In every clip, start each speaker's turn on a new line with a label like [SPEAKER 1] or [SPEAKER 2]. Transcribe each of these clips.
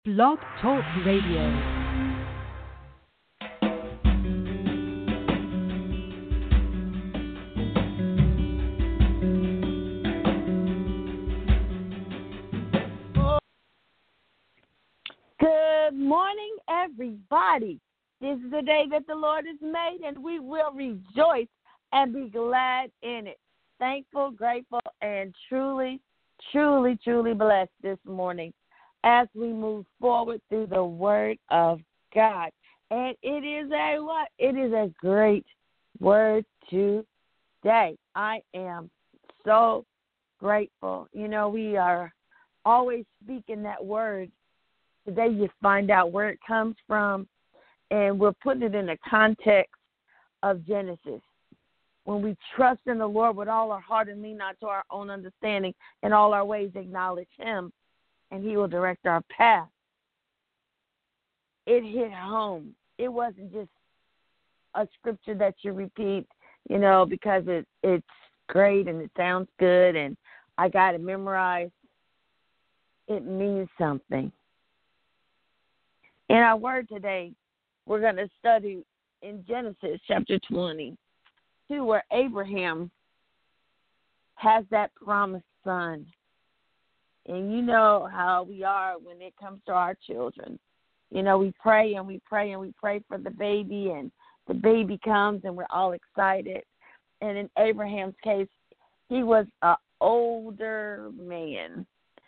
[SPEAKER 1] Blog Talk Radio.
[SPEAKER 2] Good morning, everybody. This is the day that the Lord has made, and we will rejoice and be glad in it. Thankful, grateful, and truly blessed this morning as we move forward through the Word of God. And it is a what? It is a great word today. I am so grateful. You know, we are always speaking that word. Today you find out where it comes from, and we're putting it in the context of Genesis. When we trust in the Lord with all our heart and lean not to our own understanding, in all our ways acknowledge Him, and He will direct our path. It hit home. It wasn't just a scripture that you repeat, you know, because it's great and it sounds good and I got it memorized. It means something. In our word today, we're going to study in Genesis chapter 22, where Abraham has that promised son. And you know how we are when it comes to our children. You know, we pray and we pray and we pray for the baby, and the baby comes and we're all excited. And in Abraham's case, he was an older man.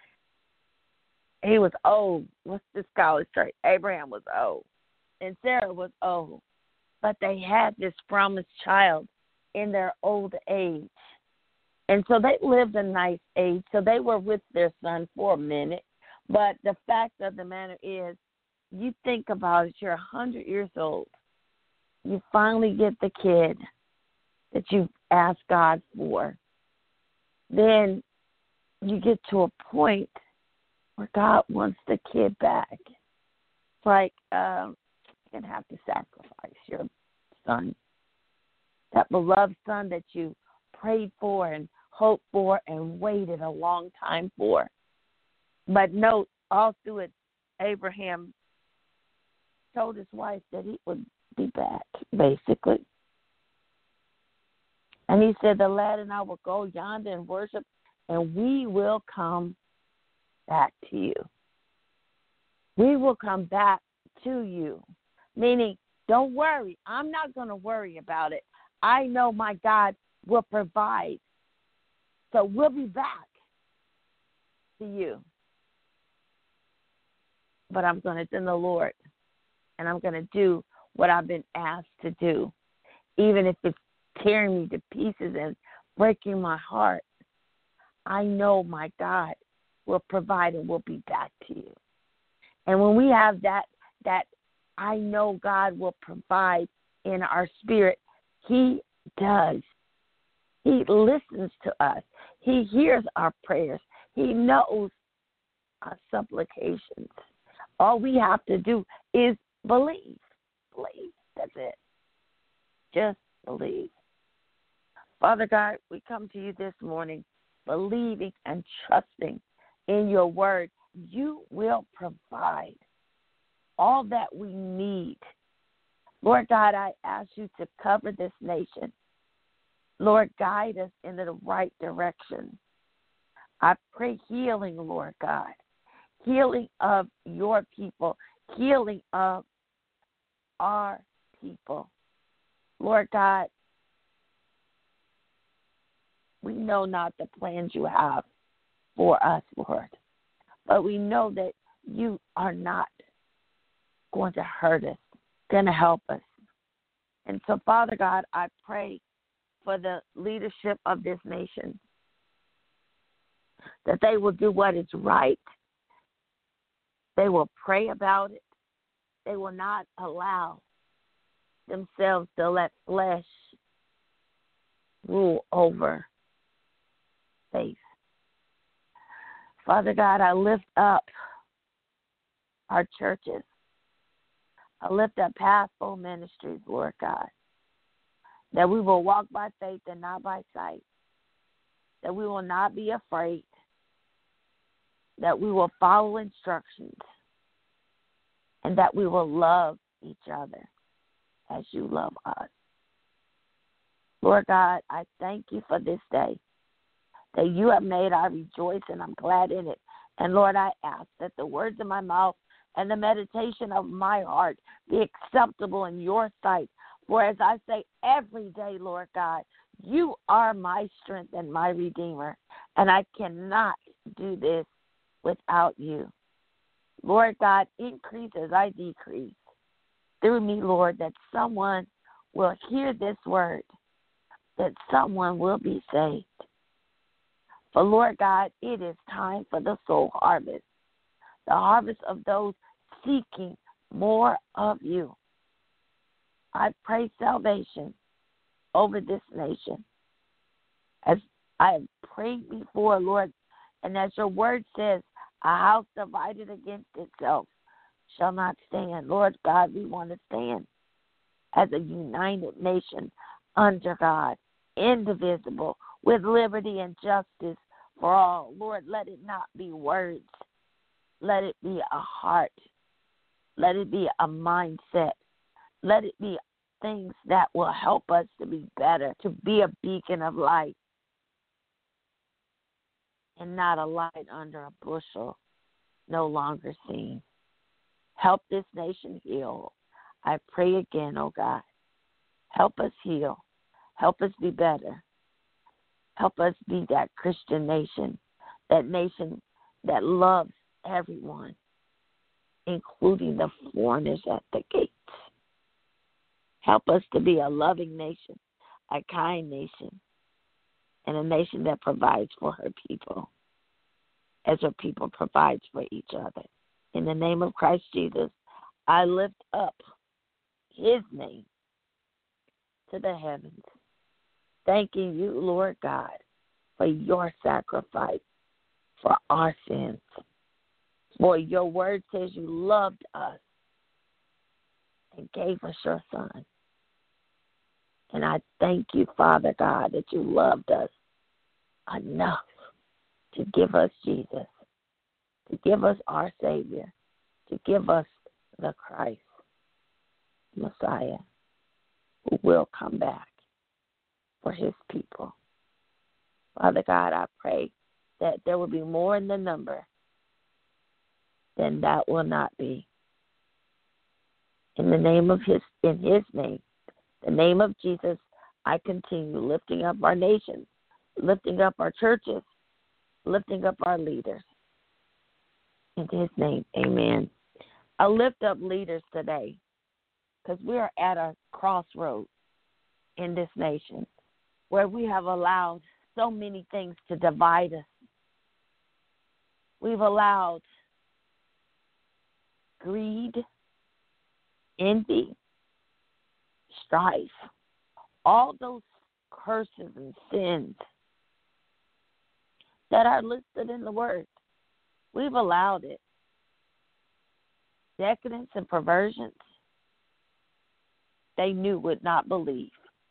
[SPEAKER 2] He was old. What's the scholar's trait? Abraham was old, and Sarah was old. But they had this promised child in their old age. And so they lived a nice age. So they were with their son for a minute. But the fact of the matter is, you think about it, you're 100 years old. You finally get the kid that you've asked God for. Then you get to a point where God wants the kid back. It's like you're going to have to sacrifice your son. That beloved son that you prayed for and hoped for and waited a long time for. But note, all through it, Abraham told his wife that he would be back, basically. And he said, the lad and I will go yonder and worship, and we will come back to you. We will come back to you. Meaning, don't worry. I'm not going to worry about it. I know my God will provide. So we'll be back to you. But I'm going to send the Lord, and I'm going to do what I've been asked to do, even if it's tearing me to pieces and breaking my heart. I know my God will provide and will be back to you. And when we have that I know God will provide in our spirit, He does. He listens to us. He hears our prayers. He knows our supplications. All we have to do is believe. Believe. That's it. Just believe. Father God, we come to you this morning believing and trusting in your word. You will provide all that we need. Lord God, I ask you to cover this nation. Lord, guide us in the right direction. I pray healing, Lord God. Healing of your people. Healing of our people. Lord God, we know not the plans you have for us, Lord. But we know that you are not going to hurt us, going to help us. And so, Father God, I pray for the leadership of this nation, that they will do what is right. They will pray about it. They will not allow themselves to let flesh rule over faith. Father God, I lift up our churches. I lift up Pathful Ministries, Lord God, that we will walk by faith and not by sight, that we will not be afraid, that we will follow instructions, and that we will love each other as you love us. Lord God, I thank you for this day that you have made. I rejoice and I'm glad in it. And Lord, I ask that the words of my mouth and the meditation of my heart be acceptable in your sight. For as I say every day, Lord God, you are my strength and my redeemer, and I cannot do this without you. Lord God, increase as I decrease. Through me, Lord, that someone will hear this word, that someone will be saved. For Lord God, it is time for the soul harvest, the harvest of those seeking more of you. I pray salvation over this nation. As I have prayed before, Lord, and as your word says, a house divided against itself shall not stand. Lord God, we want to stand as a united nation under God, indivisible, with liberty and justice for all. Lord, let it not be words. Let it be a heart. Let it be a mindset. Let it be things that will help us to be better, to be a beacon of light and not a light under a bushel, no longer seen. Help this nation heal. I pray again, oh God. Help us heal. Help us be better. Help us be that Christian nation that loves everyone, including the foreigners at the gates. Help us to be a loving nation, a kind nation, and a nation that provides for her people as her people provides for each other. In the name of Christ Jesus, I lift up his name to the heavens, thanking you, Lord God, for your sacrifice for our sins. For your word says you loved us and gave us your son. And I thank you, Father God, that you loved us enough to give us Jesus, to give us our Savior, to give us the Christ, Messiah, who will come back for his people. Father God, I pray that there will be more in the number than that will not be. In the name of his name, the name of Jesus, I continue lifting up our nation, lifting up our churches, lifting up our leaders. In his name, amen. I lift up leaders today because we are at a crossroads in this nation where we have allowed so many things to divide us. We've allowed greed, envy, strife, all those curses and sins that are listed in the Word. We've allowed it. Decadence and perversions, they knew would not believe.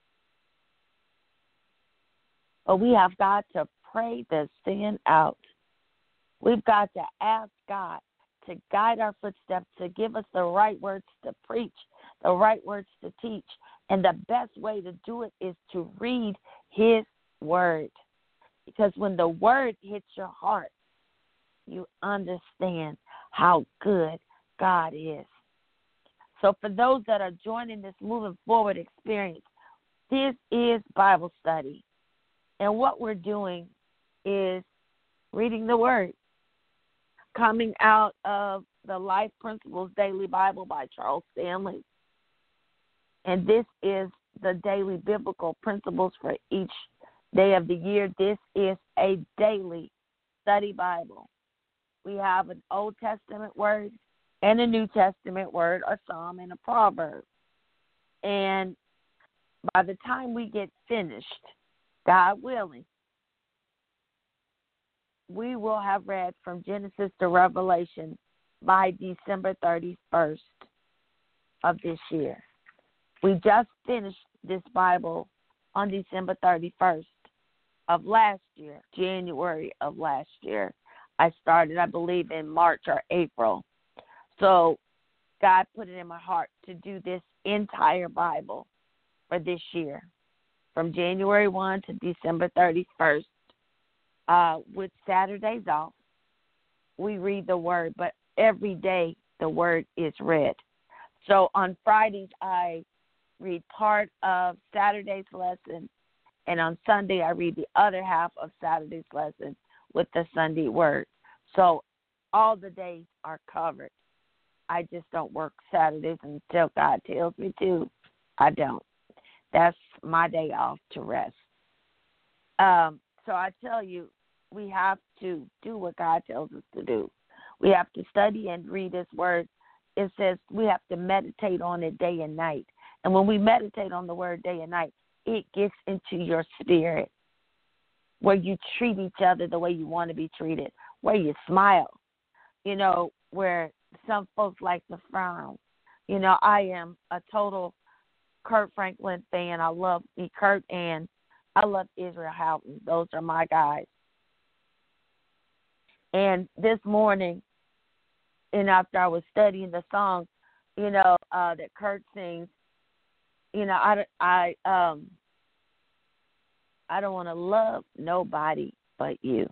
[SPEAKER 2] But we have got to pray the sin out. We've got to ask God to guide our footsteps, to give us the right words to preach, the right words to teach. And the best way to do it is to read his word. Because when the word hits your heart, you understand how good God is. So for those that are joining this Moving Forward experience, this is Bible study. And what we're doing is reading the word, coming out of the Life Principles Daily Bible by Charles Stanley. And this is the daily biblical principles for each day of the year. This is a daily study Bible. We have an Old Testament word and a New Testament word, a psalm and a proverb. And by the time we get finished, God willing, we will have read from Genesis to Revelation by December 31st of this year. We just finished this Bible on December 31st of last year, January of last year. I started, I believe, in March or April. So God put it in my heart to do this entire Bible for this year, from January 1 to December 31st, with Saturdays off. We read the Word, but every day the Word is read. So on Fridays, I read part of Saturday's lesson, and on Sunday, I read the other half of Saturday's lesson with the Sunday Word. So all the days are covered. I just don't work Saturdays until God tells me to. I don't. That's my day off to rest. So I tell you, we have to do what God tells us to do. We have to study and read His Word. It says we have to meditate on it day and night. And when we meditate on the Word day and night, it gets into your spirit, where you treat each other the way you want to be treated, where you smile, where some folks like to frown. I am a total Kurt Franklin fan. I love Kurt, and I love Israel Houghton. Those are my guys. And this morning, and after I was studying the song, that Kurt sings, I don't want to love nobody but you.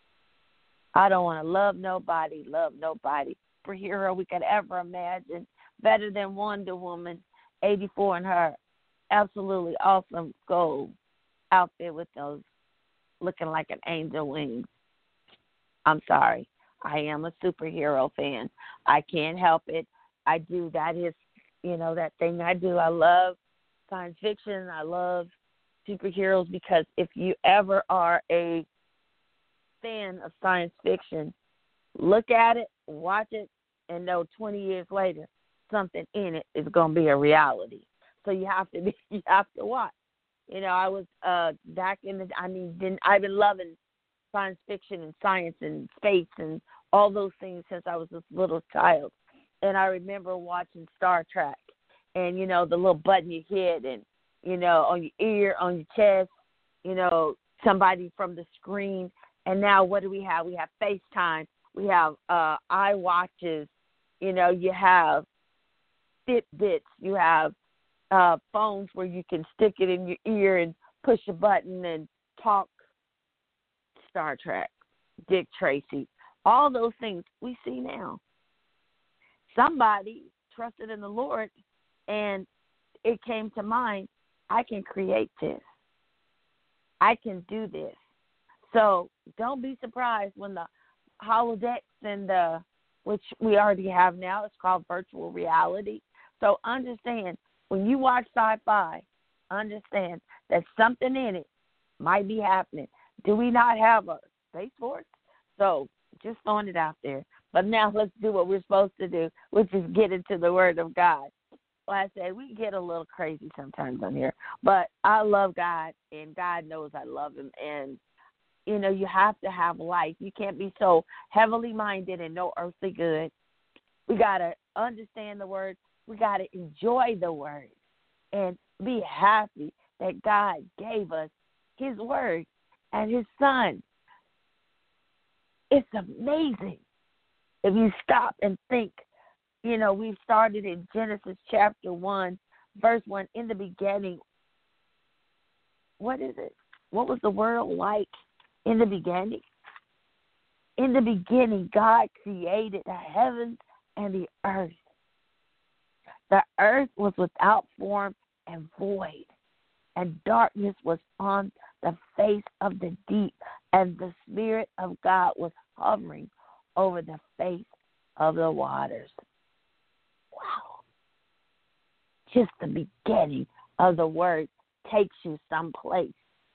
[SPEAKER 2] I don't want to love nobody superhero we could ever imagine, better than Wonder Woman 84 in her absolutely awesome gold outfit with those looking like an angel wings. I'm sorry. I am a superhero fan. I can't help it. I do. That is, that thing I do. I love science fiction. I love superheroes, because if you ever are a fan of science fiction, look at it, watch it, and know 20 years later something in it is going to be a reality. So you have to watch. I was back in the. I've been loving science fiction and science and space and all those things since I was this little child. And I remember watching Star Trek, and the little button you hit, and on your ear, on your chest, somebody from the screen. And now what do we have? We have FaceTime. We have iWatches. You have Fitbits. You have phones where you can stick it in your ear and push a button and talk Star Trek, Dick Tracy. All those things we see now. Somebody trusted in the Lord, and it came to mind, I can create this. I can do this. So don't be surprised when the holodecks and which we already have now, it's called virtual reality. So understand, when you watch sci-fi, understand that something in it might be happening. Do we not have a Space Force? So just throwing it out there. But now let's do what we're supposed to do, which is get into the Word of God. Like I said, we get a little crazy sometimes on here. But I love God, and God knows I love Him. And, you have to have life. You can't be so heavily minded and no earthly good. We got to understand the Word. We got to enjoy the Word and be happy that God gave us His Word and His Son. It's amazing. If you stop and think, we started in Genesis chapter 1, verse 1, in the beginning. What is it? What was the world like in the beginning? In the beginning, God created the heavens and the earth. The earth was without form and void, and darkness was on the face of the deep, and the Spirit of God was hovering over the face of the waters. Wow. Just the beginning of the Word takes you someplace.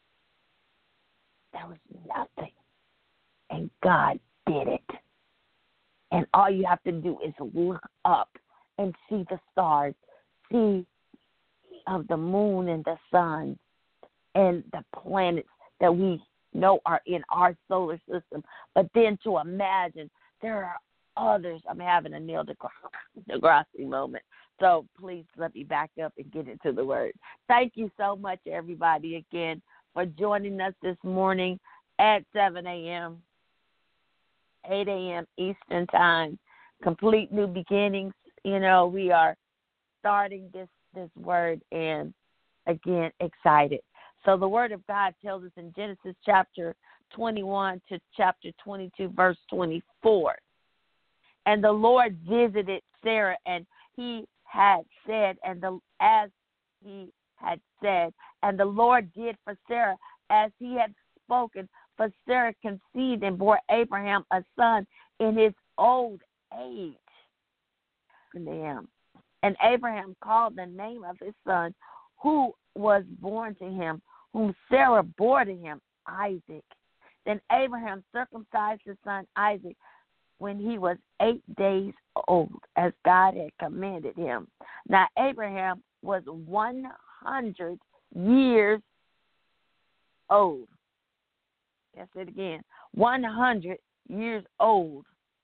[SPEAKER 2] There was nothing, and God did it. And all you have to do is look up and see the stars, see of the moon and the sun and the planets that we know are in our solar system. But then to imagine there are others. I'm having a Neil deGrasse moment. So please let me back up and get into the Word. Thank you so much, everybody, again, for joining us this morning at 7 a.m., 8 a.m. Eastern Time. Complete New Beginnings, we are starting this word, and again, excited. So the word of God tells us in Genesis chapter 21 to chapter 22, verse 24. And the Lord visited Sarah, and he had said, as he had said, and the Lord did for Sarah as he had spoken. For Sarah conceived and bore Abraham a son in his old age. And Abraham called the name of his son, who was born to him, whom Sarah bore to him, Isaac. Then Abraham circumcised his son Isaac when he was 8 days old, as God had commanded him. Now Abraham was 100 years old. Let's say it again. 100 years old.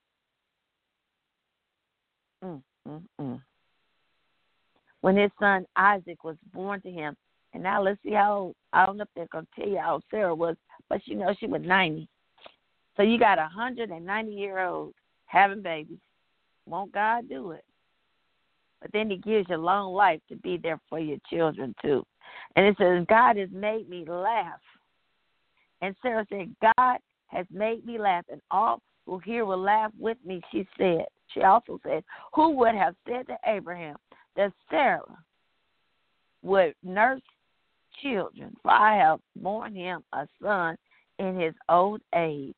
[SPEAKER 2] When his son Isaac was born to him. And now let's see how old. I don't know if they're going to tell you how old Sarah was, but she was 90. So you got 190-year-old having babies. Won't God do it? But then he gives you long life to be there for your children too. And it says, God has made me laugh. And Sarah said, God has made me laugh, and all who hear will laugh with me, she said. She also said, who would have said to Abraham that Sarah would nurse children, for I have borne him a son in his old age.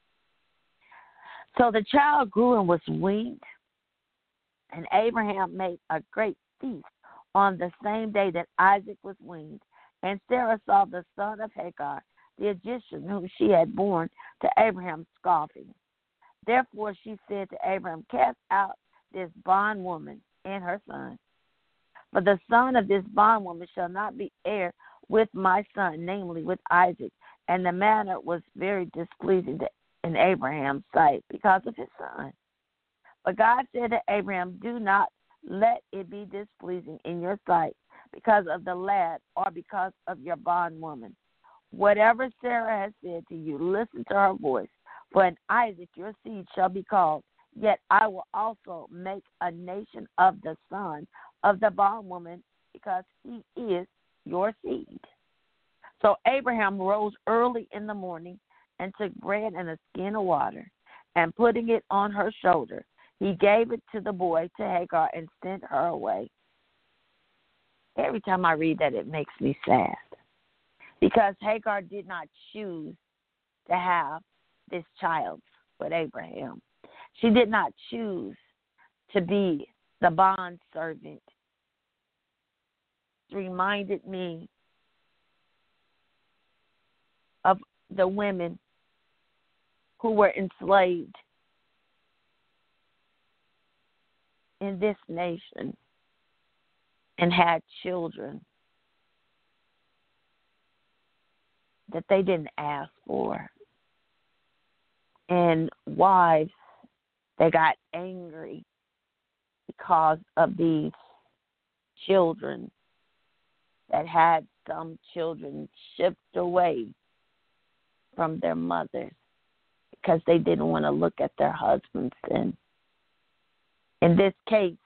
[SPEAKER 2] So the child grew and was weaned, and Abraham made a great feast on the same day that Isaac was weaned. And Sarah saw the son of Hagar, the Egyptian, whom she had borne to Abraham, scoffing. Therefore she said to Abraham, cast out this bondwoman and her son. For the son of this bondwoman shall not be heir with my son, namely with Isaac. And the matter was very displeasing in Abraham's sight because of his son. But God said to Abraham, do not let it be displeasing in your sight because of the lad or because of your bondwoman. Whatever Sarah has said to you, listen to her voice. For in Isaac your seed shall be called. Yet I will also make a nation of the son of the bondwoman, because he is your seed. So Abraham rose early in the morning and took bread and a skin of water, and putting it on her shoulder, he gave it to the boy, to Hagar, and sent her away. Every time I read that, it makes me sad, because Hagar did not choose to have this child with Abraham. She did not choose to be the bond servant. It reminded me of the women who were enslaved in this nation and had children that they didn't ask for. And wives, they got angry because of these children that had some children shipped away from their mothers because they didn't want to look at their husband's sin. In this case,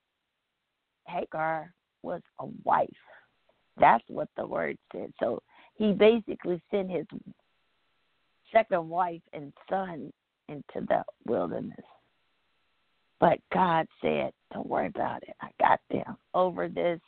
[SPEAKER 2] Hagar was a wife. That's what the word said. So he basically sent his second wife and son into the wilderness. But God said, don't worry about it. I got them. Over this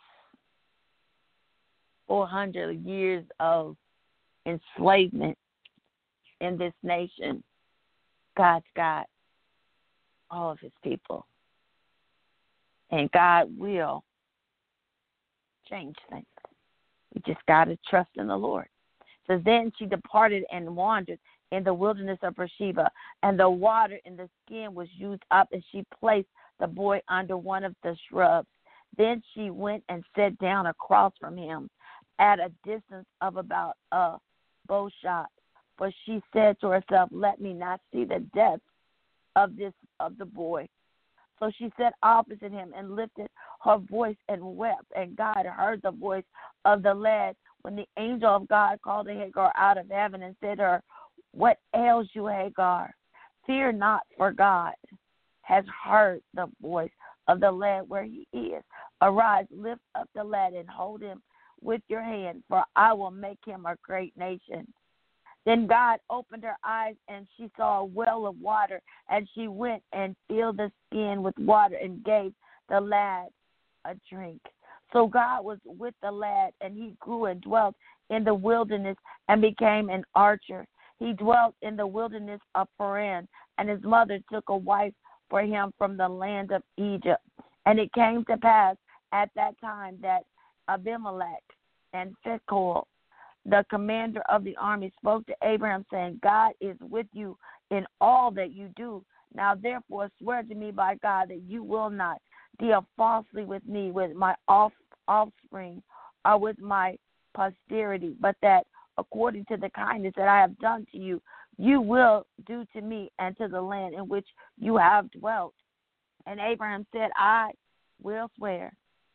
[SPEAKER 2] 400 years of enslavement in this nation, God's got all of his people. And God will change things. We just got to trust in the Lord. So then she departed and wandered in the wilderness of Beersheba, and the water in the skin was used up, and she placed the boy under one of the shrubs. Then she went and sat down across from him at a distance of about a bow shot. For she said to herself, let me not see the death of the boy. So she sat opposite him and lifted her voice and wept. And God heard the voice of the lad when the angel of God called to Hagar out of heaven and said to her, what ails you, Hagar? Fear not, for God has heard the voice of the lad where he is. Arise, lift up the lad and hold him with your hand, for I will make him a great nation. Then God opened her eyes, and she saw a well of water, and she went and filled the skin with water and gave the lad a drink. So God was with the lad, and he grew and dwelt in the wilderness and became an archer. He dwelt in the wilderness of Paran, and his mother took a wife for him from the land of Egypt. And it came to pass at that time that Abimelech and Phicol, the commander of the army, spoke to Abraham, saying, God is with you in all that you do. Now therefore swear to me by God that you will not deal falsely with me, with my offspring, or with my posterity, but that according to the kindness that I have done to you, you will do to me and to the land in which you have dwelt. And Abraham said, I will swear.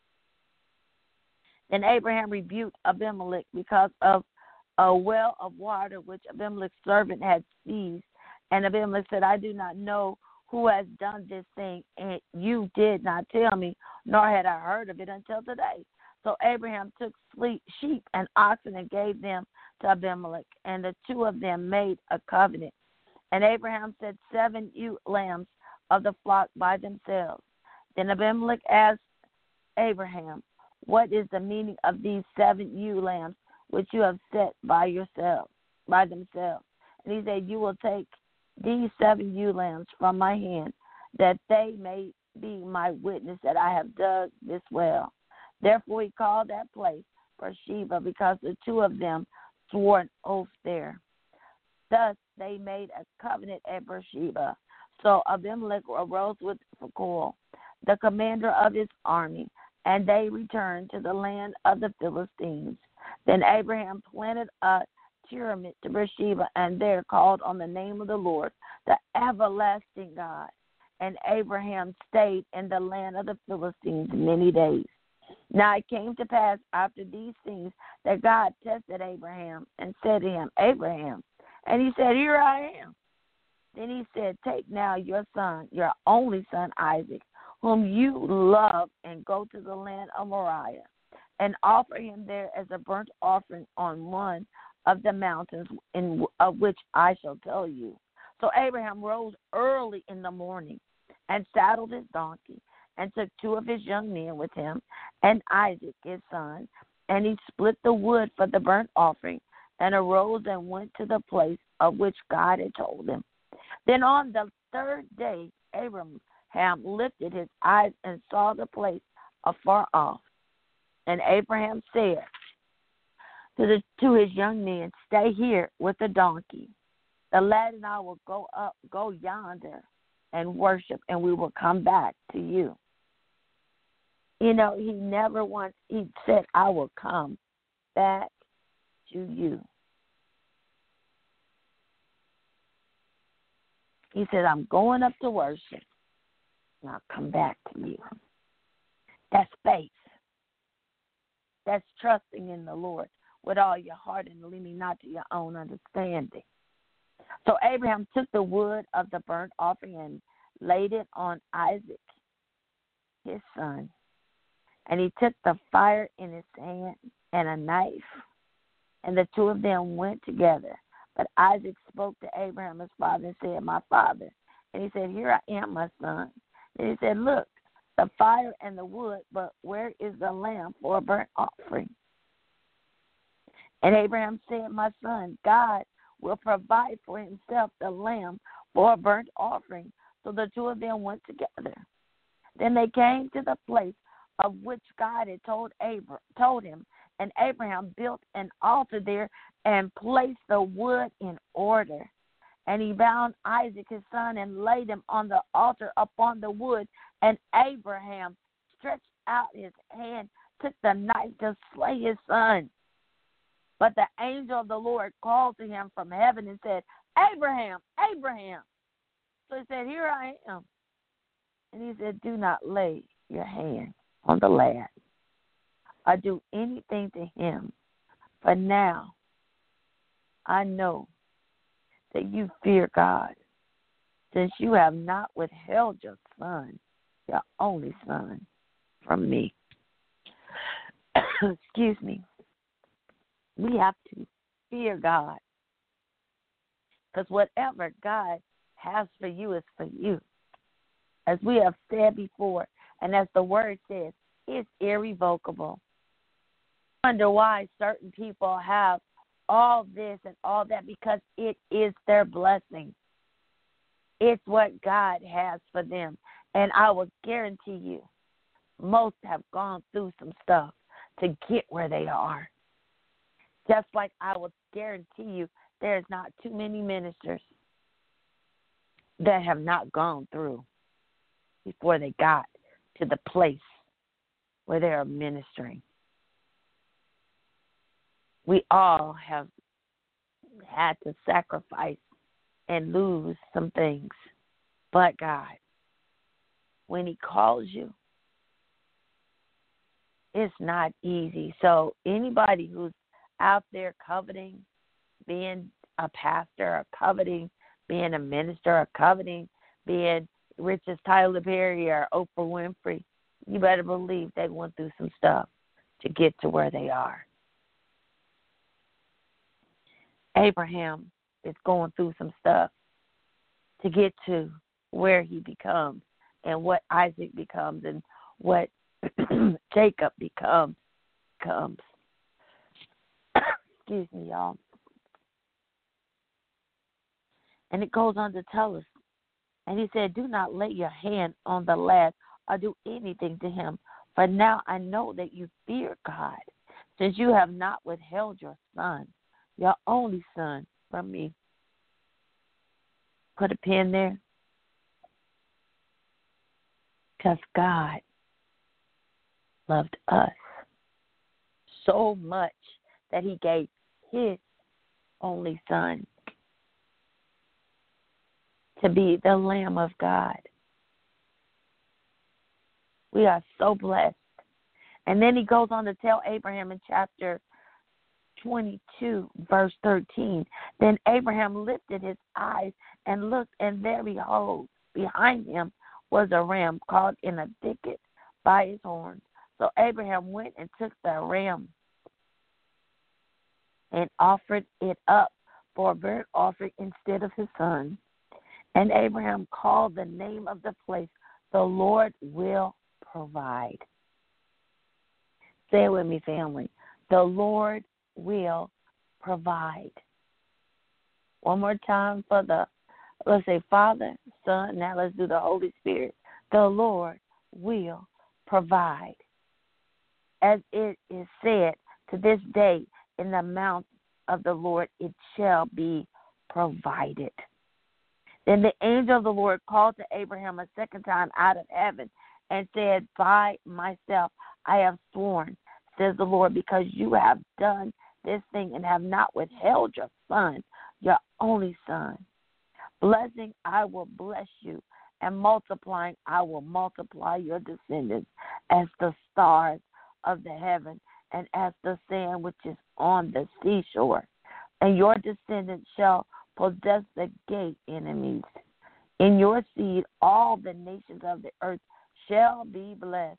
[SPEAKER 2] Then Abraham rebuked Abimelech because of a well of water which Abimelech's servant had seized. And Abimelech said, I do not know who has done this thing, and you did not tell me, nor had I heard of it until today. So Abraham took sheep and oxen and gave them to Abimelech, and the two of them made a covenant. And Abraham set 7 ewe lambs of the flock by themselves. Then Abimelech asked Abraham, what is the meaning of these 7 ewe lambs which you have set by themselves? And he said, you will take these 7 ewe lambs from my hand, that they may be my witness that I have dug this well. Therefore he called that place Beersheba, because the two of them swore an oath there. Thus they made a covenant at Beersheba. So Abimelech arose with Phicol, the commander of his army, and they returned to the land of the Philistines. Then Abraham planted a pyramid to Beersheba, and there called on the name of the Lord, the everlasting God. And Abraham stayed in the land of the Philistines many days. Now it came to pass after these things that God tested Abraham and said to him, Abraham. And he said, here I am. Then he said, take now your son, your only son Isaac, whom you love, and go to the land of Moriah, and offer him there as a burnt offering on one of the mountains of which I shall tell you. So Abraham rose early in the morning and saddled his donkey, and took 2 of his young men with him, and Isaac his son, and he split the wood for the burnt offering, and arose and went to the place of which God had told him. Then on the 3rd day Abraham lifted his eyes and saw the place afar off. And Abraham said to his young men, stay here with the donkey. The lad and I will go yonder and worship, and we will come back to you. You know, he never once, he said, I will come back to you. He said, I'm going up to worship, and I'll come back to you. That's faith. That's trusting in the Lord with all your heart and leaning not to your own understanding. So Abraham took the wood of the burnt offering and laid it on Isaac, his son. And he took the fire in his hand and a knife, and the two of them went together. But Isaac spoke to Abraham, his father, and said, my father. And he said, here I am, my son. And he said, look, the fire and the wood, but where is the lamb for a burnt offering? And Abraham said, my son, God will provide for himself the lamb for a burnt offering. So the two of them went together. Then they came to the place of which God had told him, and Abraham built an altar there and placed the wood in order. And he bound Isaac his son and laid him on the altar upon the wood. And Abraham stretched out his hand, took the knife to slay his son. But the angel of the Lord called to him from heaven and said, Abraham, Abraham. So he said, here I am. And he said, do not lay your hand on the lad or do anything to him. For now I know that you fear God, since you have not withheld your son, your only son from me. Excuse me. We have to fear God, because whatever God has for you is for you. As we have said before, and as the word says, it's irrevocable. I wonder why certain people have all this and all that, because it is their blessing. It's what God has for them. And I will guarantee you, most have gone through some stuff to get where they are. Just like I will guarantee you, there's not too many ministers that have not gone through before they got to the place where they are ministering. We all have had to sacrifice and lose some things. But God, when He calls you, it's not easy. So anybody who's out there coveting being a pastor, or coveting being a minister, or coveting being rich as Tyler Perry or Oprah Winfrey, you better believe they went through some stuff to get to where they are. Abraham is going through some stuff to get to where he becomes and what Isaac becomes and what Jacob becomes. Excuse me, y'all. And it goes on to tell us, and he said, do not lay your hand on the lad or do anything to him, for now I know that you fear God, since you have not withheld your son, your only son, from me. Put a pin there. Because God loved us so much that He gave His only son to be the Lamb of God. We are so blessed. And then He goes on to tell Abraham in chapter 22, verse 13. Then Abraham lifted his eyes and looked, and there behold, behind him was a ram caught in a thicket by his horns. So Abraham went and took the ram and offered it up for a burnt offering instead of his son. And Abraham called the name of the place, the Lord will provide. Say it with me, family. The Lord will provide. One more time for let's say Father, Son, now let's do the Holy Spirit. The Lord will provide. As it is said, to this day, in the mount of the Lord it shall be provided. Then the angel of the Lord called to Abraham a second time out of heaven and said, by myself I have sworn, says the Lord, because you have done this thing and have not withheld your son, your only son. Blessing, I will bless you, and multiplying, I will multiply your descendants as the stars of the heaven and as the sand which is on the seashore. And your descendants shall possess the gate enemies. In your seed, all the nations of the earth shall be blessed,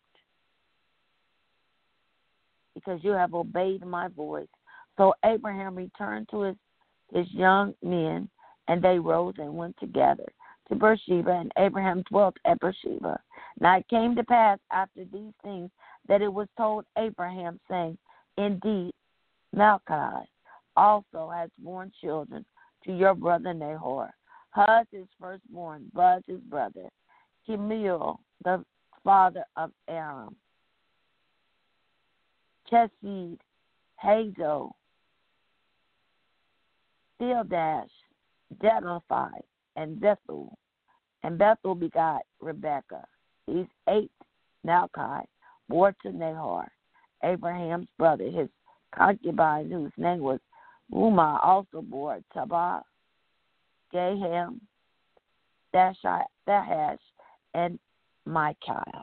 [SPEAKER 2] because you have obeyed my voice. So Abraham returned to his young men, and they rose and went together to Beersheba, and Abraham dwelt at Beersheba. Now it came to pass after these things that it was told Abraham, saying, indeed, Melchi also has borne children to your brother Nahor. Huz his firstborn, Buz his brother, Kemuel the father of Aram, Chesed, Hazo, Pildash, Delaphi, and Bethel. And Bethel begot Rebekah. These 8 Melchi bore to Nahor, Abraham's brother, his concubine, whose name was Rumah, also bore Tabah, Gaham, Dahash, and Micaiah.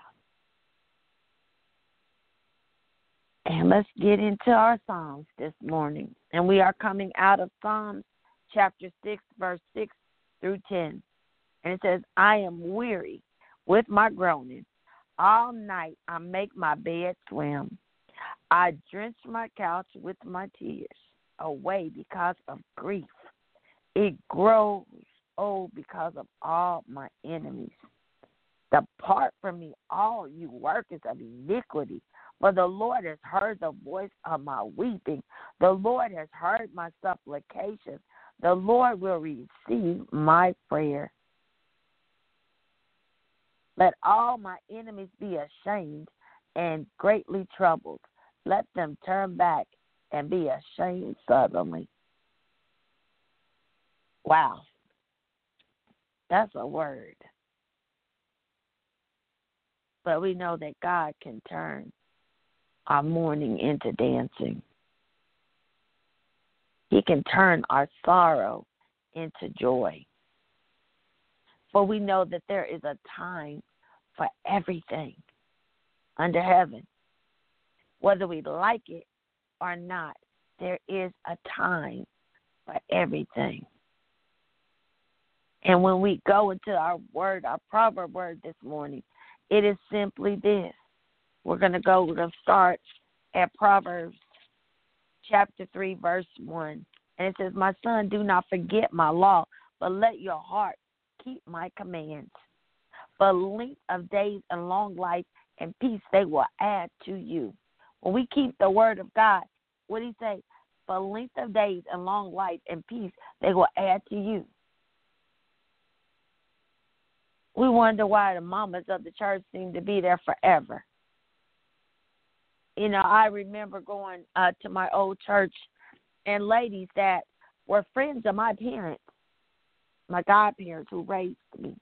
[SPEAKER 2] And let's get into our Psalms this morning. And we are coming out of Psalms chapter 6, verse 6 through 10. And it says, I am weary with my groaning. All night I make my bed swim. I drench my couch with my tears away because of grief. It grows old because of all my enemies. Depart from me, all you workers of iniquity, for the Lord has heard the voice of my weeping. The Lord has heard my supplication. The Lord will receive my prayer. Let all my enemies be ashamed and greatly troubled. Let them turn back and be ashamed suddenly. Wow. That's a word. But we know that God can turn our mourning into dancing. He can turn our sorrow into joy. For we know that there is a time for everything under heaven. Whether we like it or not, there is a time for everything. And when we go into our word, our proverb word this morning, it is simply this. We're going to start at Proverbs chapter 3, verse 1. And it says, my son, do not forget my law, but let your heart keep my commands. For length of days and long life and peace they will add to you. When we keep the word of God, what did he say? For length of days and long life and peace they will add to you. We wonder why the mamas of the church seem to be there forever. You know, I remember going to my old church and ladies that were friends of my parents, my godparents who raised me.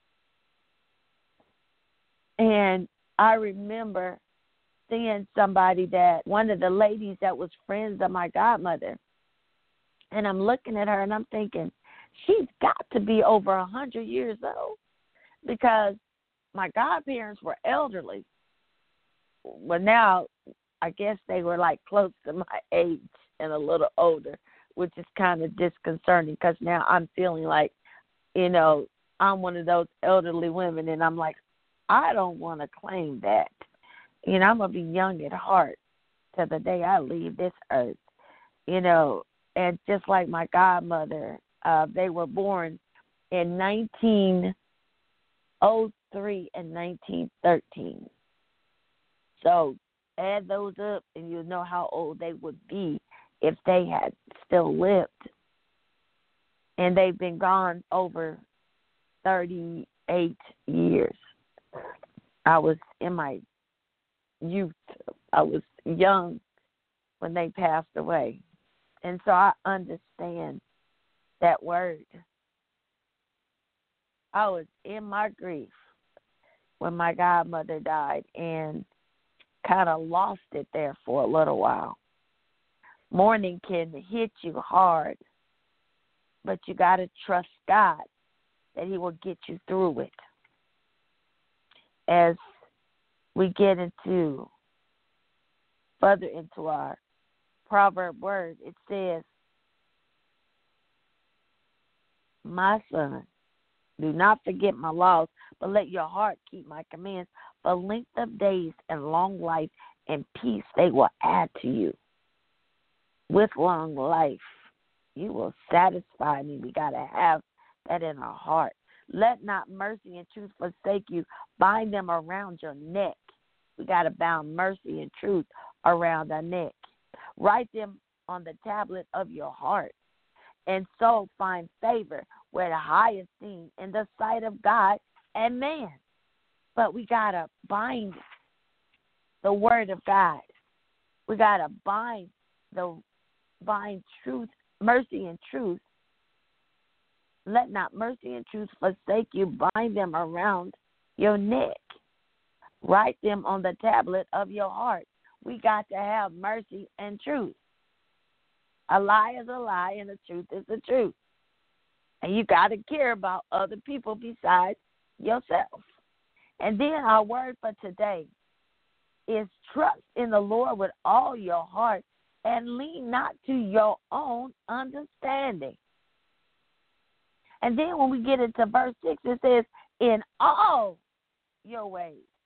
[SPEAKER 2] And I remember seeing somebody that, one of the ladies that was friends of my godmother, and I'm looking at her and I'm thinking, she's got to be over 100 years old because my godparents were elderly. Well, now I guess they were like close to my age and a little older, which is kind of disconcerting because now I'm feeling like, you know, I'm one of those elderly women and I'm like, I don't want to claim that. You know, I'm going to be young at heart till the day I leave this earth. You know, and just like my godmother, they were born in 1903 and 1913. So add those up and you'll know how old they would be if they had still lived. And they've been gone over 38 years. I was in my youth. I was young when they passed away. And so I understand that word. I was in my grief when my godmother died and kind of lost it there for a little while. Mourning can hit you hard, but you got to trust God that he will get you through it. As we get further into our proverb word, it says, my son, do not forget my laws, but let your heart keep my commands. For length of days and long life and peace they will add to you. With long life, you will satisfy me. We got to have that in our heart. Let not mercy and truth forsake you. Bind them around your neck. We got to bound mercy and truth around our neck. Write them on the tablet of your heart. And so find favor where the high esteem in the sight of God and man. But we got to bind the word of God. We got to bind truth, mercy and truth. Let not mercy and truth forsake you. Bind them around your neck. Write them on the tablet of your heart. We got to have mercy and truth. A lie is a lie and the truth is the truth. And you got to care about other people besides yourself. And then our word for today is trust in the Lord with all your heart and lean not to your own understanding. And then when we get into verse 6, it says, in all your ways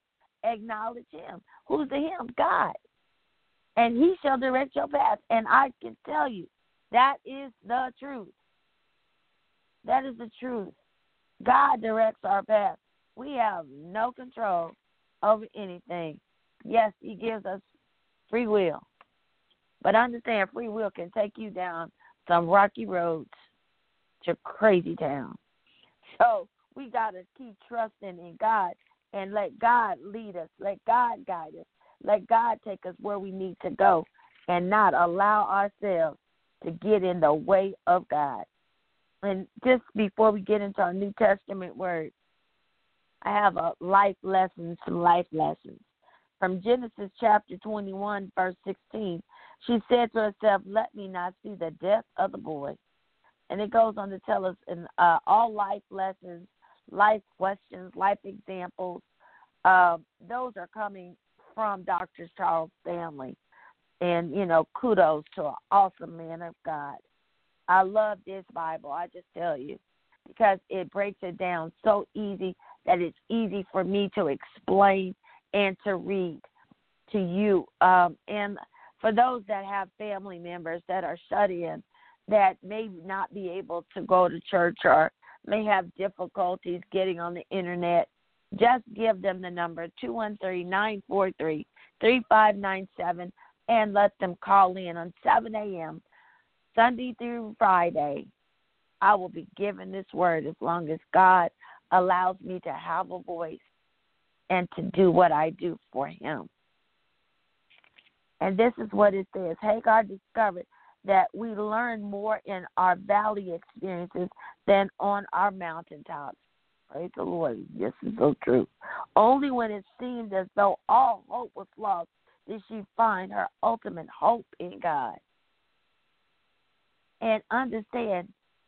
[SPEAKER 2] acknowledge him. Who's the him? God. And he shall direct your path. And I can tell you, that is the truth. That is the truth. God directs our path. We have no control over anything. Yes, he gives us free will. But understand, free will can take you down some rocky roads to crazy town. So we got to keep trusting in God and let God lead us. Let God guide us. Let God take us where we need to go and not allow ourselves to get in the way of God. And just before we get into our New Testament word, I have a some life lessons. From Genesis chapter 21, verse 16, she said to herself, let me not see the death of the boy. And it goes on to tell us in all life lessons, life questions, life examples. Those are coming from Dr. Charles Stanley. And, kudos to an awesome man of God. I love this Bible, I just tell you, because it breaks it down so easy that it's easy for me to explain and to read to you. And for those that have family members that are shut in, that may not be able to go to church or may have difficulties getting on the internet, just give them the number 213-943-3597 and let them call in on 7 a.m. Sunday through Friday. I will be giving this word as long as God allows me to have a voice and to do what I do for him. And this is what it says. Hagar discovered that we learn more in our valley experiences than on our mountaintops. Praise the Lord. This is so true. Only when it seemed as though all hope was lost did she find her ultimate hope in God. And understand,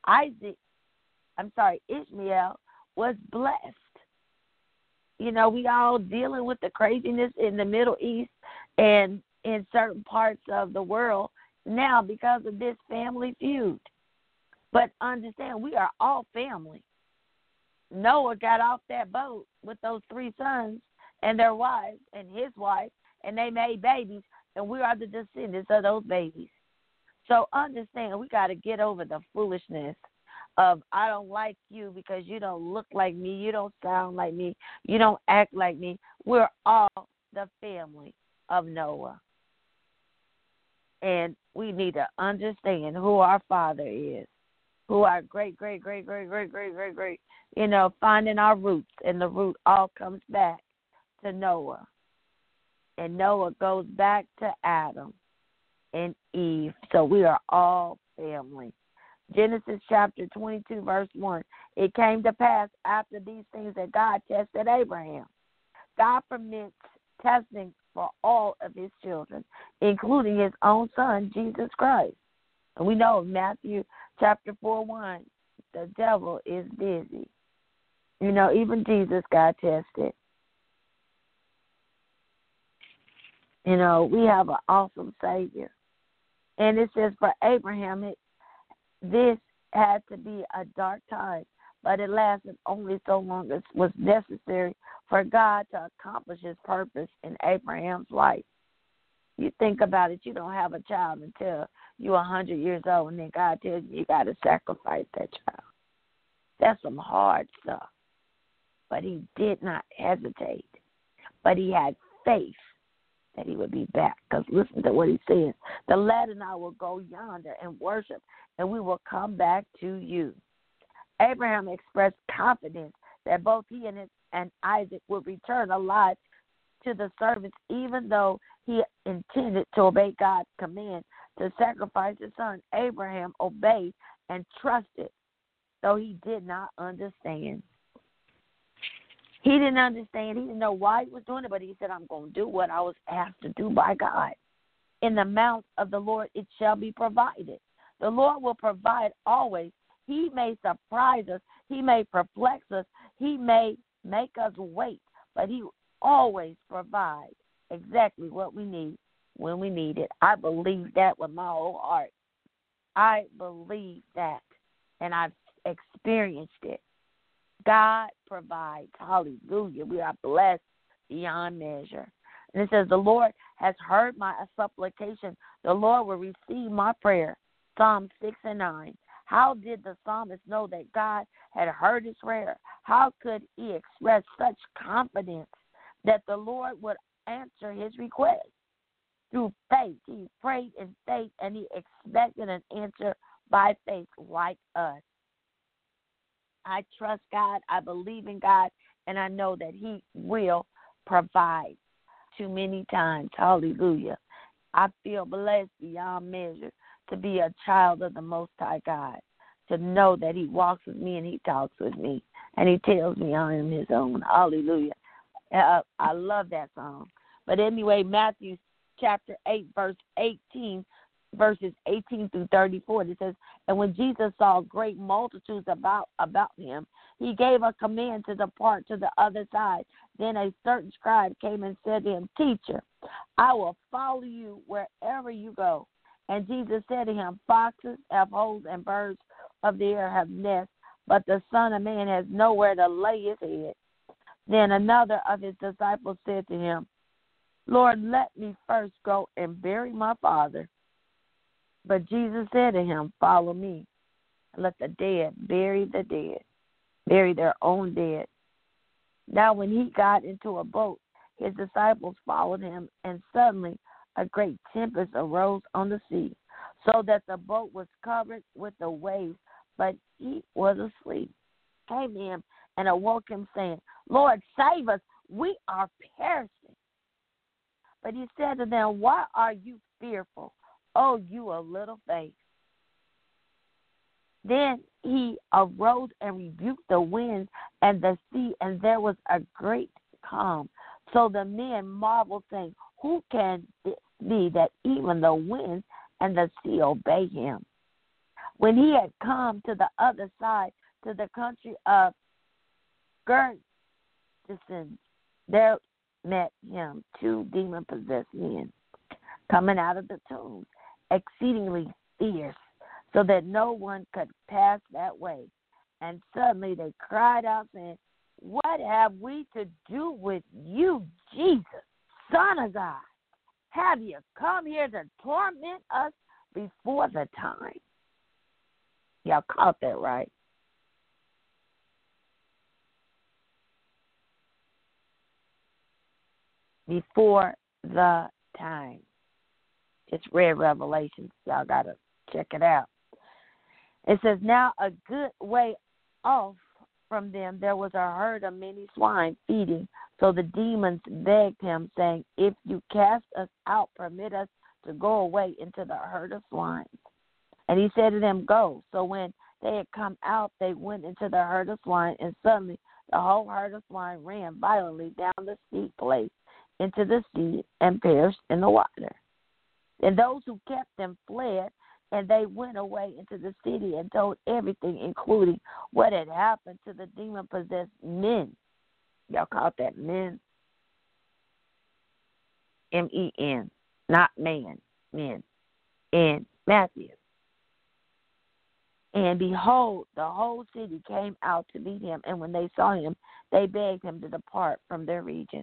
[SPEAKER 2] Ishmael was blessed. We all dealing with the craziness in the Middle East and in certain parts of the world now because of this family feud. But understand, we are all family. Noah got off that boat with those 3 sons and their wives and his wife, and they made babies, and we are the descendants of those babies. So understand, we got to get over the foolishness of I don't like you because you don't look like me, you don't sound like me, you don't act like me. We're all the family of Noah. And we need to understand who our Father is, who our great, finding our roots. And the root all comes back to Noah. And Noah goes back to Adam and Eve. So we are all family. Genesis chapter 22, verse 1. It came to pass after these things that God tested Abraham. God permits testing for all of his children, including his own son, Jesus Christ. And we know Matthew chapter 4:1, the devil is busy. Even Jesus got tested. We have an awesome Savior. And it says for Abraham, this had to be a dark time, but it lasted only so long as was necessary for God to accomplish his purpose in Abraham's life. You think about it, you don't have a child until you're 100 years old, and then God tells you got to sacrifice that child. That's some hard stuff. But he did not hesitate. But he had faith that he would be back. Because listen to what he says. The lad and I will go yonder and worship, and we will come back to you. Abraham expressed confidence that both he and Isaac would return alive to the servants, even though he intended to obey God's command to sacrifice his son. Abraham obeyed and trusted, though he did not understand. He didn't understand. He didn't know why he was doing it, but he said, I'm going to do what I was asked to do by God. In the mount of the Lord it shall be provided. The Lord will provide always. He may surprise us. He may perplex us. He may make us wait, but he always provides exactly what we need when we need it. I believe that with my whole heart. I believe that, and I've experienced it. God provides. Hallelujah. We are blessed beyond measure. And it says, the Lord has heard my supplication. The Lord will receive my prayer. Psalm 6 and 9. How did the psalmist know that God had heard his prayer? How could he express such confidence that the Lord would answer his request? Through faith. He prayed in faith, and he expected an answer by faith like us. I trust God, I believe in God, and I know that he will provide. Too many times, hallelujah. I feel blessed beyond measure to be a child of the Most High God, to know that he walks with me and he talks with me, and he tells me I am his own. Hallelujah. I love that song. But anyway, Matthew chapter 8, verses 18 through 34, it says, and when Jesus saw great multitudes about him, he gave a command to depart to the other side. Then a certain scribe came and said to him, Teacher, I will follow you wherever you go. And Jesus said to him, Foxes have holes and birds of the air have nests, but the Son of Man has nowhere to lay his head. Then another of his disciples said to him, Lord, let me first go and bury my father. But Jesus said to him, Follow me, and let the dead bury the dead, bury their own dead. Now when he got into a boat, his disciples followed him, and suddenly a great tempest arose on the sea, so that the boat was covered with the waves, but he was asleep. Came to him and awoke him, saying, Lord, save us, we are perishing. But he said to them, Why are you fearful, O you of little faith? Then he arose and rebuked the wind and the sea, and there was a great calm. So the men marveled, saying, Who can this be that even the winds and the sea obey him? When he had come to the other side, to the country of Gergesenes, there met him 2 demon-possessed men coming out of the tombs, exceedingly fierce, so that no one could pass that way. And suddenly they cried out, saying, What have we to do with you, Jesus, Son of God? Have you come here to torment us before the time? Y'all caught that, right? Before the time. Just read Revelations. Y'all got to check it out. It says, Now a good way off from them there was a herd of many swine feeding. So the demons begged him, saying, If you cast us out, permit us to go away into the herd of swine. And he said to them, Go. So when they had come out, they went into the herd of swine, and suddenly the whole herd of swine ran violently down the steep place into the sea and perished in the water. And those who kept them fled, and they went away into the city and told everything, including what had happened to the demon-possessed men. Y'all caught that, men? M-E-N, not man, men. In Matthew. And behold, the whole city came out to meet him, and when they saw him, they begged him to depart from their region.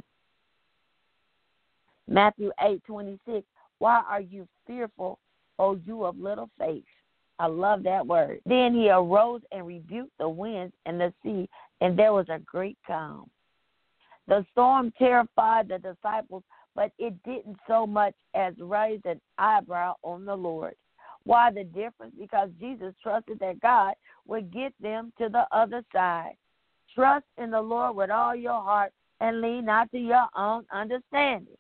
[SPEAKER 2] Matthew 8:26. Why are you fearful, O you of little faith? I love that word. Then he arose and rebuked the winds and the sea, and there was a great calm. The storm terrified the disciples, but it didn't so much as raise an eyebrow on the Lord. Why the difference? Because Jesus trusted that God would get them to the other side. Trust in the Lord with all your heart and lean not to your own understanding.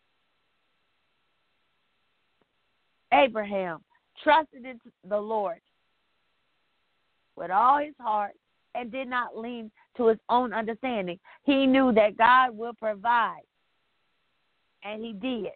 [SPEAKER 2] Abraham trusted in the Lord with all his heart and did not lean to his own understanding. He knew that God will provide, and he did.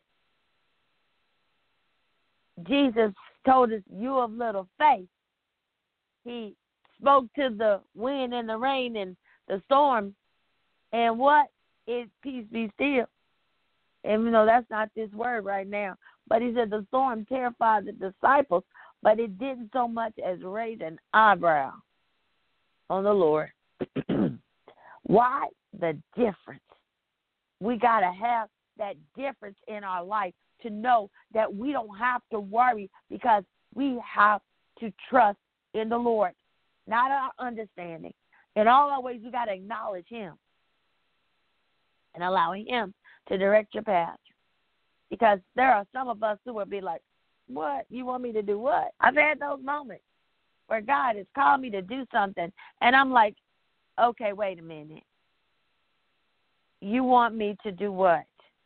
[SPEAKER 2] Jesus told us, you of little faith. He spoke to the wind and the rain and the storm, and what? Peace be still. And, that's not this word right now. But he said the storm terrified the disciples, but it didn't so much as raise an eyebrow on the Lord. Why? The difference. We got to have that difference in our life to know that we don't have to worry because we have to trust in the Lord, not our understanding. In all our ways, we got to acknowledge Him and allowing Him to direct your path. Because there are some of us who will be like, what? You want me to do what? I've had those moments where God has called me to do something, and I'm like, okay, wait a minute. You want me to do what?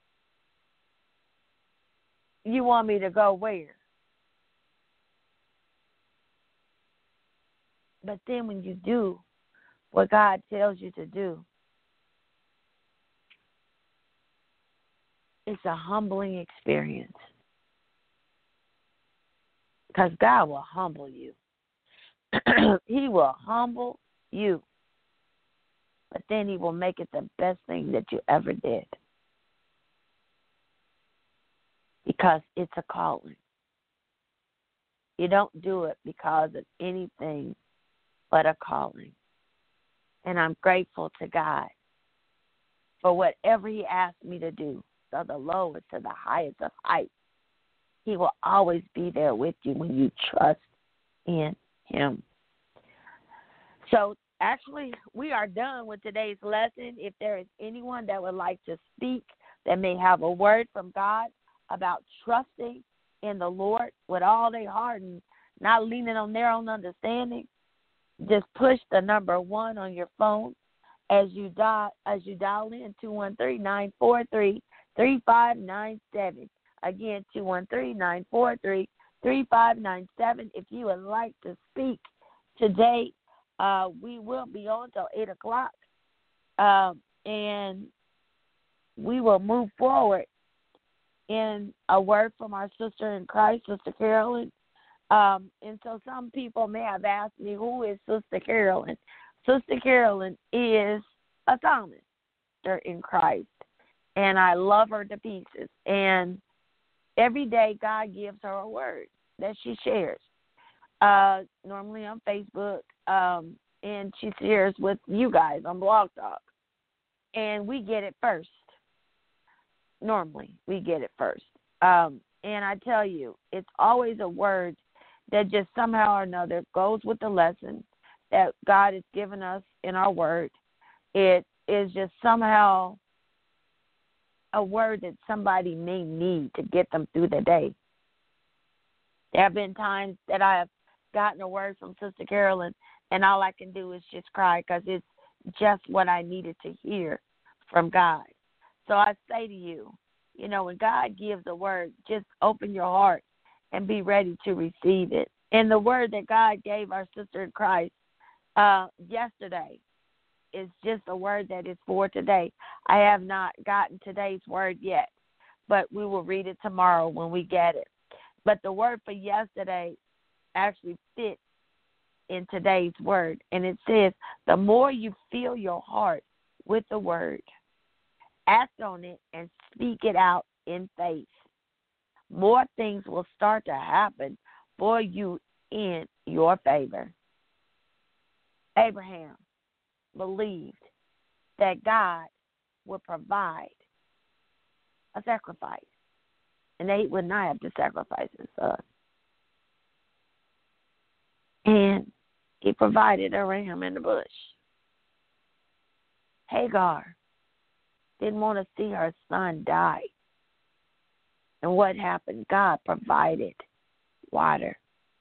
[SPEAKER 2] You want me to go where? But then when you do what God tells you to do, it's a humbling experience. Because God will humble you. He will humble you. But then He will make it the best thing that you ever did. Because it's a calling. You don't do it because of anything but a calling. And I'm grateful to God for whatever He asked me to do, so the lowest to the highest of heights. He will always be there with you when you trust in Him. So actually, we are done with today's lesson. If there is anyone that would like to speak, that may have a word from God about trusting in the Lord with all their heart and not leaning on their own understanding, just push the number 1 on your phone as you dial in 213-943-3597. Again, 213-943-3597. If you would like to speak today, we will be on till 8 o'clock, and we will move forward in a word from our sister in Christ, Sister Carolyn. And so some people may have asked me, who is Sister Carolyn? Sister Carolyn is a psalmist in Christ, and I love her to pieces. And every day God gives her a word that she shares, normally on Facebook, and she shares with you guys on Blog Talk. And we get it first. Normally, we get it first. And I tell you, it's always a word that just somehow or another goes with the lesson that God has given us in our word. It is just somehow a word that somebody may need to get them through the day. There have been times that I have gotten a word from Sister Carolyn, and all I can do is just cry because it's just what I needed to hear from God. So I say to you, when God gives a word, just open your heart and be ready to receive it. And the word that God gave our sister in Christ yesterday is just a word that is for today. I have not gotten today's word yet, but we will read it tomorrow when we get it. But the word for yesterday actually fits in today's word. And it says, the more you fill your heart with the word, act on it and speak it out in faith, more things will start to happen for you in your favor. Abraham believed that God would provide a sacrifice, and they would not have to sacrifice his son. And he provided a ram in the bush. Hagar didn't want to see her son die. And what happened? God provided water.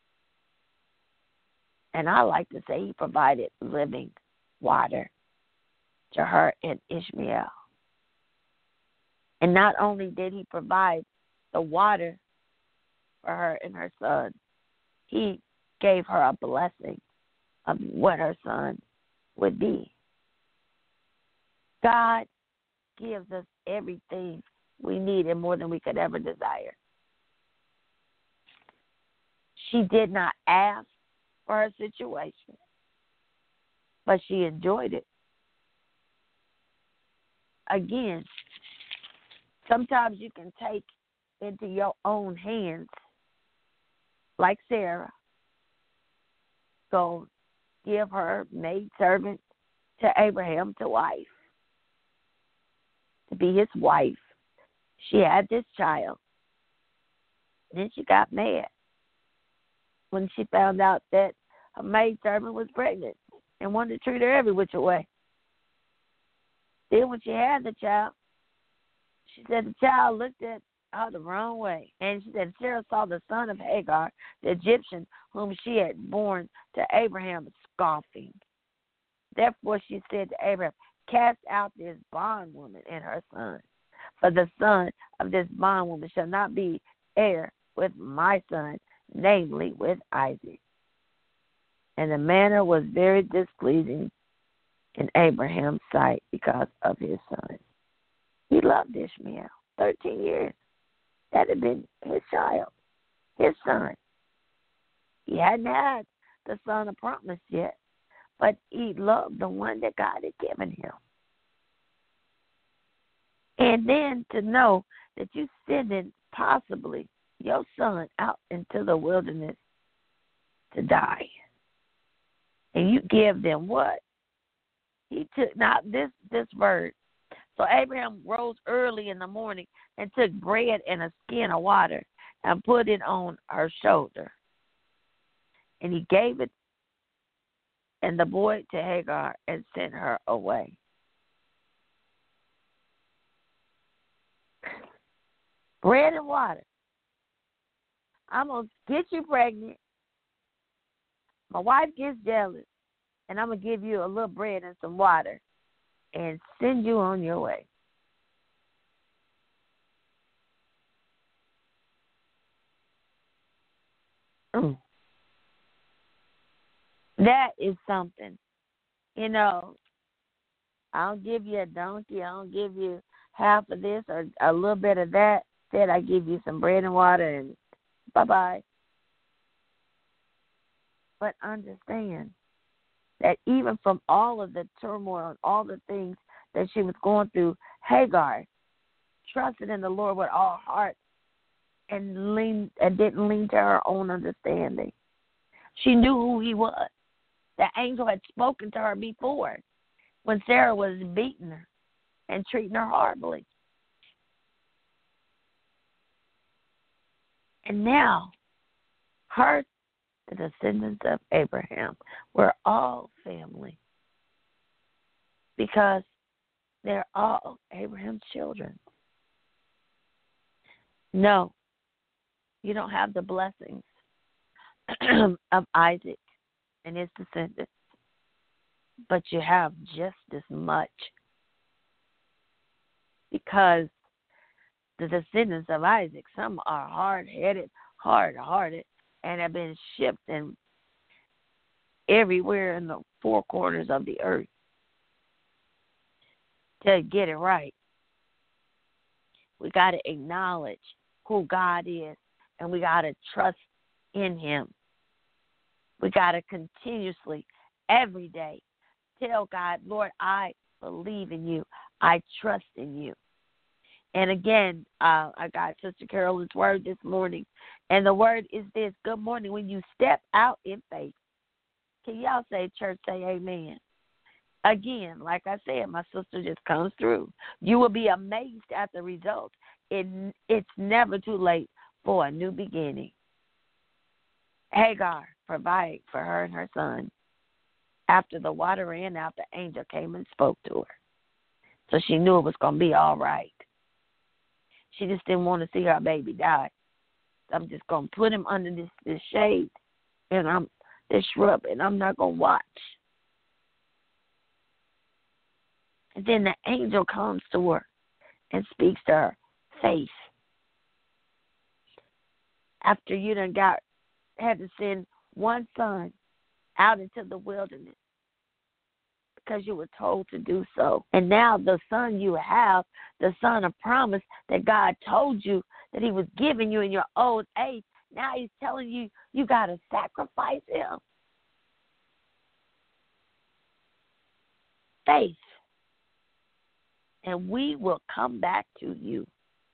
[SPEAKER 2] And I like to say He provided living water to her and Ishmael. And not only did He provide the water for her and her son, He gave her a blessing of what her son would be. God gives us everything we need and more than we could ever desire. She did not ask for her situation, but she enjoyed it. Again, sometimes you can take into your own hands, like Sarah. So give her maidservant to Abraham to wife, to be his wife. She had this child. Then she got mad when she found out that her maidservant was pregnant and wanted to treat her every which way. Then when she had the child, she said the child looked at her the wrong way. And she said Sarah saw the son of Hagar, the Egyptian, whom she had borne to Abraham, scoffing. Therefore she said to Abraham, cast out this bondwoman and her son, for the son of this bondwoman shall not be heir with my son, namely with Isaac. And the manner was very displeasing in Abraham's sight because of his son. He loved Ishmael 13 years. That had been his child, his son. He hadn't had the son of promise yet, but he loved the one that God had given him. And then to know that you sending possibly your son out into the wilderness to die. And you give them what? He took, now this verse. So Abraham rose early in the morning and took bread and a skin of water and put it on her shoulder. And he gave it and the boy to Hagar and sent her away. Bread and water. I'm going to get you pregnant. My wife gets jealous, and I'm going to give you a little bread and some water and send you on your way. That is something. You know, I'll give you a donkey. I'll give you half of this or a little bit of that. Said I give you some bread and water and bye-bye. But understand that even from all of the turmoil and all the things that she was going through, Hagar trusted in the Lord with all heart and didn't lean to her own understanding. She knew who he was. The angel had spoken to her before when Sarah was beating her and treating her horribly. And now, the descendants of Abraham were all family because they're all Abraham's children. No, you don't have the blessings of Isaac and his descendants, but you have just as much because the descendants of Isaac, some are hard-headed, hard-hearted, and have been shipped and everywhere in the four corners of the earth to get it right. We got to acknowledge who God is, and we got to trust in him. We got to continuously, every day, tell God, Lord, I believe in you. I trust in you. And again, I got Sister Carolyn's word this morning. And the word is this: good morning. When you step out in faith, can y'all say, church, say amen? Again, like I said, my sister just comes through. You will be amazed at the result. It's never too late for a new beginning. Hagar provided for her and her son. After the water ran out, the angel came and spoke to her. So she knew it was going to be all right. She just didn't want to see her baby die. I'm just going to put him under this shade and this shrub, and I'm not going to watch. And then the angel comes to her and speaks to her. Faith. After you done had to send one son out into the wilderness because you were told to do so. And now the son you have, the son of promise that God told you that he was giving you in your old age, now he's telling you you got to sacrifice him. Faith. And we will come back to you.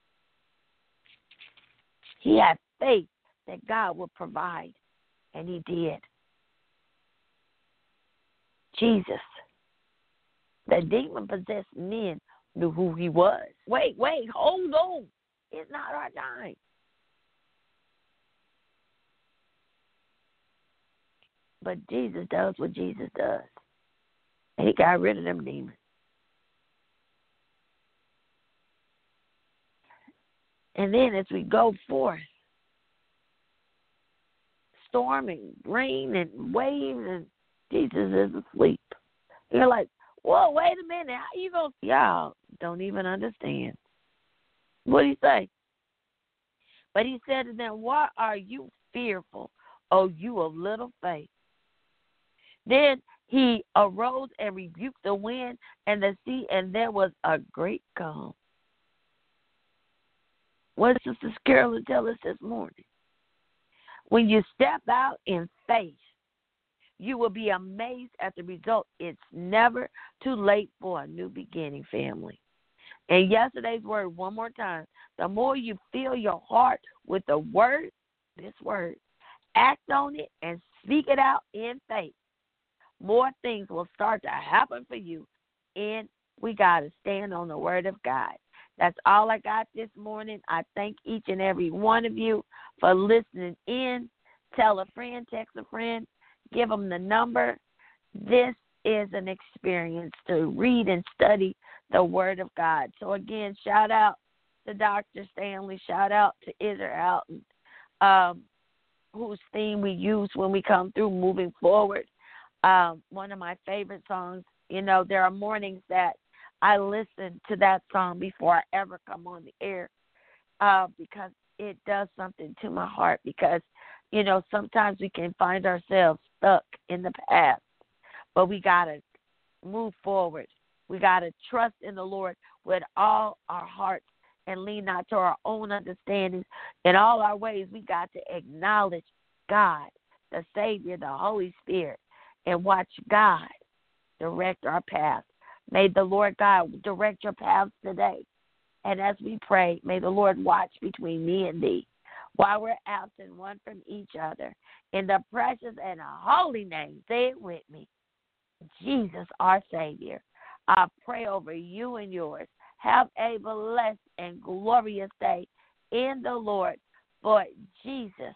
[SPEAKER 2] He had faith that God would provide, and he did. Jesus, the demon-possessed men knew who he was. Wait, hold on. It's not our time. But Jesus does what Jesus does. And he got rid of them demons. And then as we go forth, storming, rain and waves, and Jesus is asleep. You're like, whoa, wait a minute. How you going to? Y'all don't even understand. What did he say? But he said to them, why are you fearful, O you of little faith? Then he arose and rebuked the wind and the sea, and there was a great calm. What did Sister Carolyn tell us this morning? When you step out in faith, you will be amazed at the result. It's never too late for a new beginning, family. And yesterday's word, one more time, the more you fill your heart with the word, this word, act on it and speak it out in faith, more things will start to happen for you. And we got to stand on the word of God. That's all I got this morning. I thank each and every one of you for listening in. Tell a friend, text a friend, give them the number. This is an experience to read and study the Word of God. So, again, shout out to Dr. Stanley. Shout out to Israel Houghton, whose theme we use when we come through moving forward. One of my favorite songs. You know, there are mornings that I listen to that song before I ever come on the air because it does something to my heart because, you know, sometimes we can find ourselves stuck in the past, but we got to move forward. We got to trust in the Lord with all our hearts and lean not to our own understandings. In all our ways, we got to acknowledge God, the Savior, the Holy Spirit, and watch God direct our path. May the Lord God direct your paths today. And as we pray, may the Lord watch between me and thee while we're absent one from each other. In the precious and holy name, say it with me, Jesus, our Savior. I pray over you and yours. Have a blessed and glorious day in the Lord, for Jesus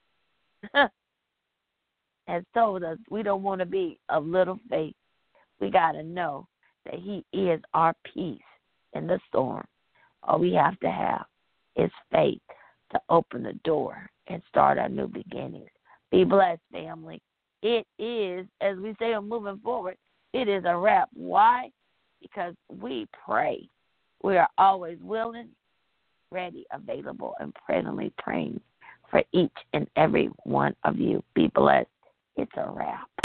[SPEAKER 2] has told us we don't want to be of little faith. We got to know that he is our peace in the storm. All we have to have is faith to open the door and start our new beginnings. Be blessed, family. It is, as we say, moving forward, it is a wrap. Why? Because we pray. We are always willing, ready, available, and presently praying for each and every one of you. Be blessed. It's a wrap.